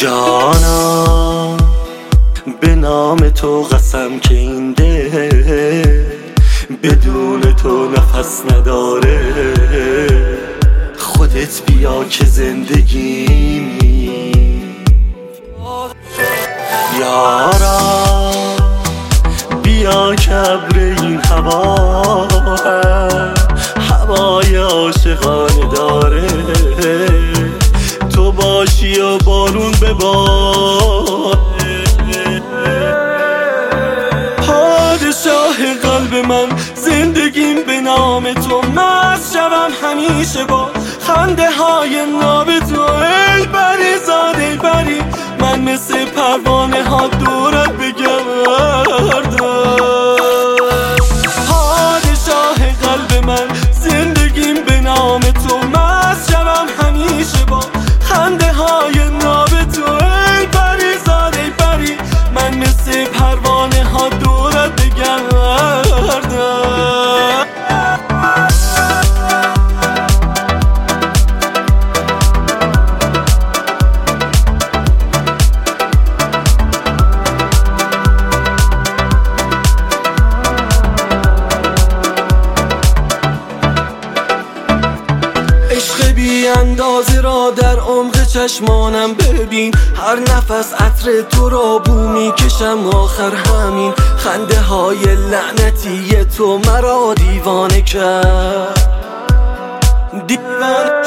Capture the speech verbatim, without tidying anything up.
جانا به نام تو قسم که این دل بدون تو نفس نداره. خودت بیا که زندگیمی یارا، بیا که ابر این هوا هوای عاشقانه داره. تو باشی و بارون بباره. پادشاه قلب من زندگیم به نام تو، مست شوم همیشه با خنده های ناب تو. ای پری زاد ای پری، من مثل پروانه ها دورت بگردم. پادشاه قلب من زندگیم به نام تو، مست شوم همیشه با خنده های ناب تو. ای پری زاد ای پری، من مثل پروانه ها دورت بگردم. عشق بی اندازه را در عمق چشمانم ببین. هر نفس عطر تو را بو می کشم، آخر همین خنده های لعنتی تو مرا دیوانه کرد. دیوانه